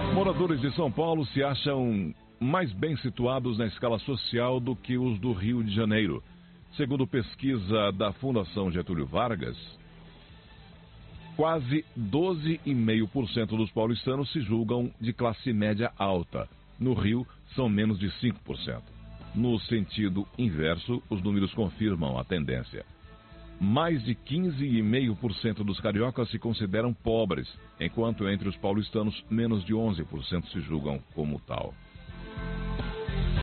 Moradores de São Paulo se acham mais bem situados na escala social do que os do Rio de Janeiro. Segundo pesquisa da Fundação Getúlio Vargas, quase 12,5% dos paulistanos se julgam de classe média alta. No Rio, são menos de 5%. No sentido inverso, os números confirmam a tendência. Mais de 15,5% dos cariocas se consideram pobres, enquanto entre os paulistanos, menos de 11% se julgam como tal.